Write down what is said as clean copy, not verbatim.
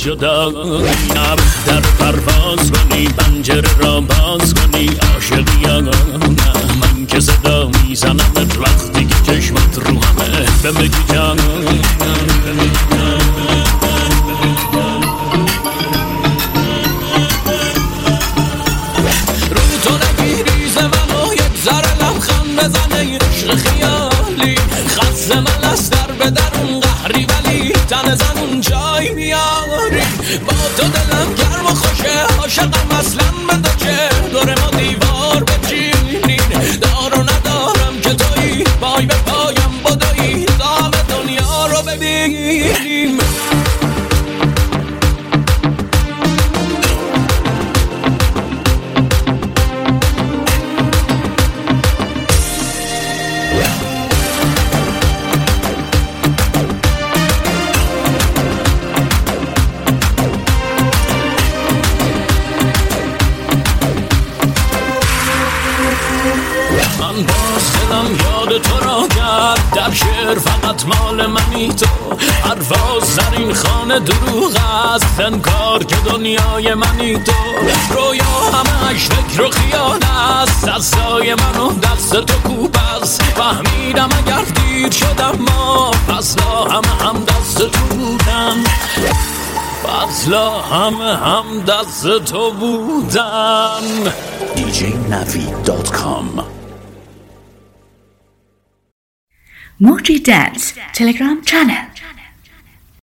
جدا در پرواز کنی پنجره را باز کنی عاشقی من که صدا میزنم وقتی که چشمت رو همه بمیگی جان رو تو نگیری ز منو یک ذره لبخند بزنه عشق خیالی خز من از در به درون قهری ولی تن زنون جای میاری با تو دلم گرم و خوشه عاشقم اصلا به تو چه دور ما دیوار بچینین دار و ندارم که تویی پای به پایم بدویی تا همه دنیا رو ببینیم من باز دلم یاد تو را کرد در شعر فقط مال منی تو پرواز زرین خانه دروغ است انکار که دنیای منی تو رویا همه اش فکر و خیال است دستای منو دست تو کوب است فهمیدم اگر دیر شدم ما فصلا هم دست تو بودن فصلا هم دست تو بودن djnavid.com Moji Dance Telegram channel